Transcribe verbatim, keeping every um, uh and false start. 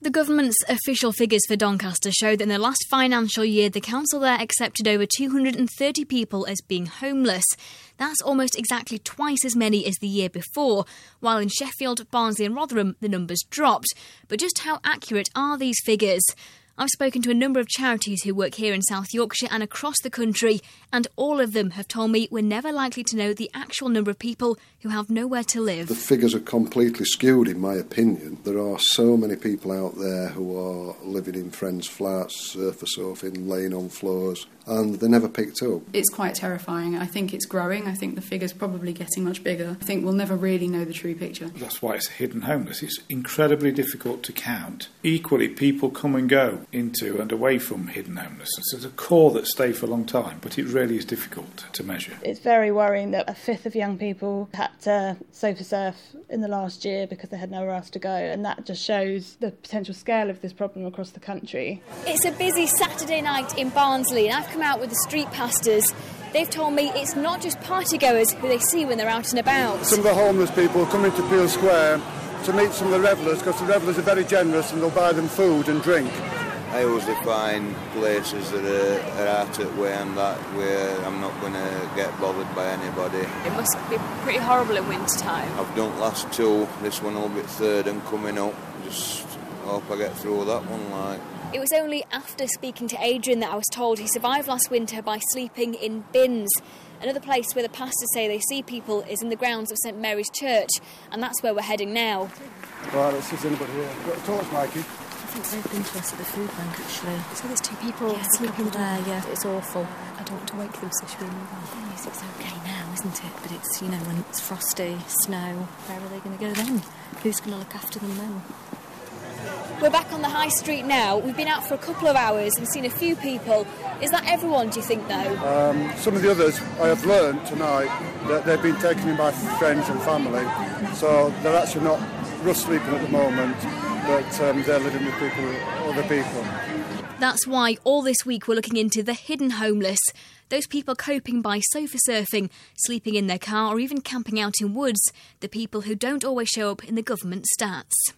The government's official figures for Doncaster show that in the last financial year, the council there accepted over two hundred thirty people as being homeless. That's almost exactly twice as many as the year before, while in Sheffield, Barnsley and Rotherham the numbers dropped. But just how accurate are these figures? I've spoken to a number of charities who work here in South Yorkshire and across the country, and all of them have told me we're never likely to know the actual number of people who have nowhere to live. The figures are completely skewed, in my opinion. There are so many people out there who are living in friends' flats, surfer surfing, laying on floors, and they're never picked up. It's quite terrifying. I think it's growing. I think the figure's probably getting much bigger. I think we'll never really know the true picture. That's why it's hidden homeless. It's incredibly difficult to count. Equally, people come and go into and away from hidden homelessness. There's a core that stay for a long time, but it really is difficult to measure. It's very worrying that a fifth of young people had to sofa surf in the last year because they had nowhere else to go, and that just shows the potential scale of this problem across the country. It's a busy Saturday night in Barnsley, and I've come out with the street pastors. They've told me it's not just partygoers who they see when they're out and about. Some of the homeless people come into Peel Square to meet some of the revellers, because the revellers are very generous and they'll buy them food and drink. I usually find places that are, are out at way and that where I'm not going to get bothered by anybody. It must be pretty horrible in winter time. I've done last two, this one will be third and coming up. Just hope I get through that one, like. It was only after speaking to Adrian that I was told he survived last winter by sleeping in bins. Another place where the pastors say they see people is in the grounds of St Mary's Church, and that's where we're heading now. Right, let's see if there's anybody here. Got a torch, Mikey? I think they've been to us at the food bank, actually. So there's two people yeah, sleeping there, yeah. It's awful. I don't want to wake them, so should we move on? Yes, it's okay now, isn't it? But it's, you know, when it's frosty, snow, where are they going to go then? Who's going to look after them then? We're back on the high street now. We've been out for a couple of hours and seen a few people. Is that everyone, do you think, though? Um, some of the others, I have learned tonight that they've been taken in by friends and family, so they're actually not rough sleeping at the moment, but um, they're living with people, other people. That's why all this week we're looking into the hidden homeless, those people coping by sofa surfing, sleeping in their car or even camping out in woods, the people who don't always show up in the government stats.